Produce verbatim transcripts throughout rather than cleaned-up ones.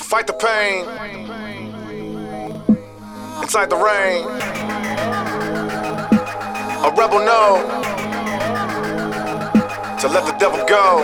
Fight the pain inside the rain. A rebel know to let the devil go.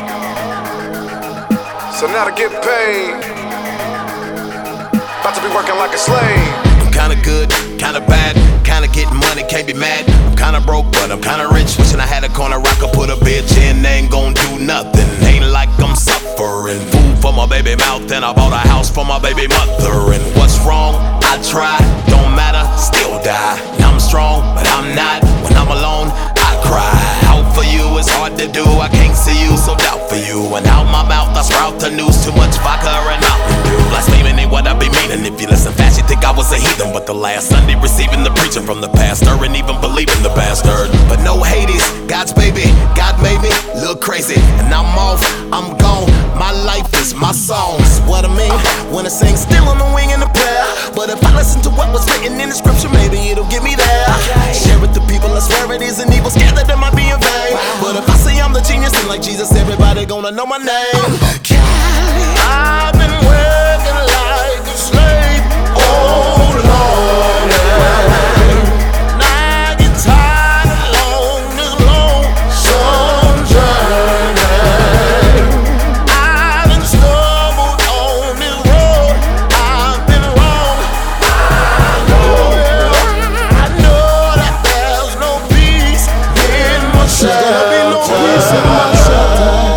So now to get paid, about to be working like a slave. I'm kinda good, kinda bad, kinda getting money, can't be mad. I'm kinda broke, but I'm kinda rich. Wishing I had a corner I could put a bitch in, they ain't gon' do nothing. Ain't like I'm suffering. Food for my baby mouth, and I bought a house for my baby mother. And what's wrong? I tried, don't matter, still die. Now I'm strong, but I'm not. When I'm alone, I cry. Out for you is hard to do, I can't see you, so doubt for you. And out my mouth I sprout the news, too much vodka and Mountain Dew. Blaspheming ain't what I be meaning. If you listen fast, you think I was a heathen. But the last Sunday receiving the preaching from the pastor, and even believing the bastard. But no Hades, God's baby, God made me look crazy. And I'm off, I'm gone, my life is my songs. What I mean, when I sing still on the wing in the prayer. But if I listen to what was written in the scripture, maybe it'll get me there. Share with the people, I swear it isn't evil, scared that it might be in vain. But if I say I'm the genius, then like Jesus, everybody gonna know my name. I've been working like a slave, oh Lord, and I get tired along this lonesome journey. I've been stumbled on this road, I've been wrong. I know, I know that there's no peace in my shelter. There's no peace in my shelter.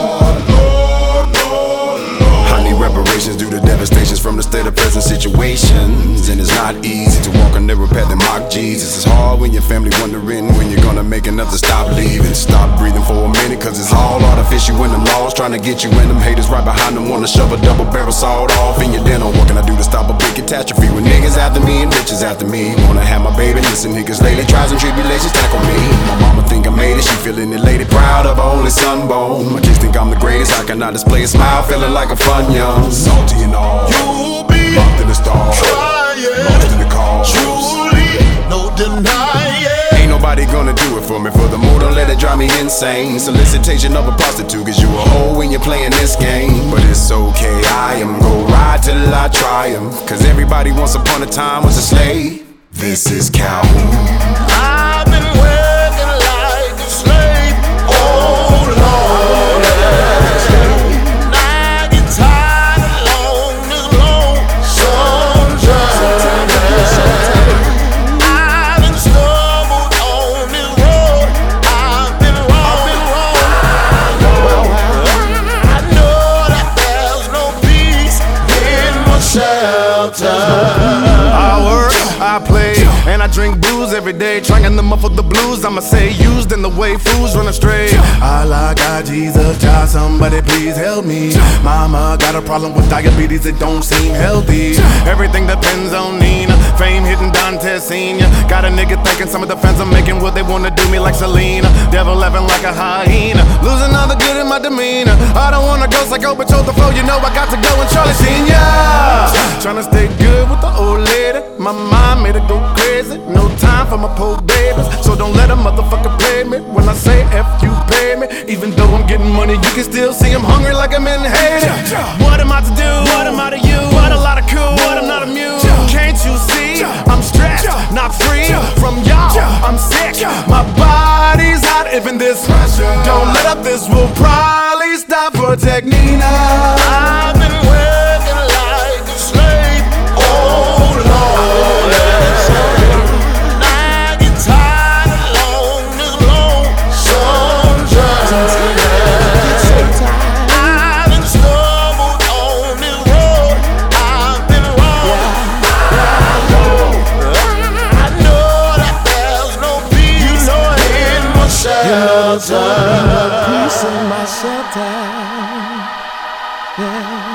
Due to devastations from the state of present situations. And it's not easy to walk a narrow path and mock Jesus. It's hard when your family wondering when you're gonna make enough to stop leaving. Stop breathing for a minute, cause it's all artificial when them laws trying to get you, and them haters right behind them wanna shove a double barrel sawed off in your dental. What can I do to stop a big catastrophe when niggas after me and bitches after me? Wanna have my baby, listen niggas lately, trials and tribulations tackle me. My mama think I made it, she feeling elated, proud of her only son born. My kids think I'm the greatest, how can I display a smile, feeling like a fun young? Salty and all, you'll be locked in the stars, trying, lost in the cause. Truly, no denying. Ain't nobody gonna do it for me. Furthermore, don't let it drive me insane. Solicitation of a prostitute, cause you a hoe when you're playing this game. But it's okay, I am gon' ride till I triumph. Cause everybody once upon a time was a slave. This is Calhoun. I've been working like a slave, oh Lord. I work, I play, and I drink booze every day, trying to muffle the blues. I'ma say used in the way fools run astray. I like God, Jesus, child, somebody please help me. Mama got a problem with diabetes, it don't seem healthy. Everything depends on Nina, fame hitting Dante Senior Got a nigga thinking some of the fans I'm making, what they wanna do me like Selena. Devil living like a hyena, losing all the good in my demeanor. I don't wanna go psycho, but chose the flow, you know I got to go and Charlie Senior Tryna stay good with the old lady, my mind made her go crazy. No time for my poor babies, so don't let a motherfucker play me. When I say F you pay me, even though I'm getting money, you can still see I'm hungry like I'm in Haiti. What am I to do? What am I to you? What a lot of cool, what I'm not immune. Can't you see? I'm stressed, not free from y'all. I'm sick, my body's hot. Even this don't let up, this will probably stop. Protect Nina. I've been working like a slave, oh Lord. And I get tired along this lonesome journey. I've been stumbled on this road, I've been wrong. I know that there's no peace in my shelter. Peace in my shelter. Yeah.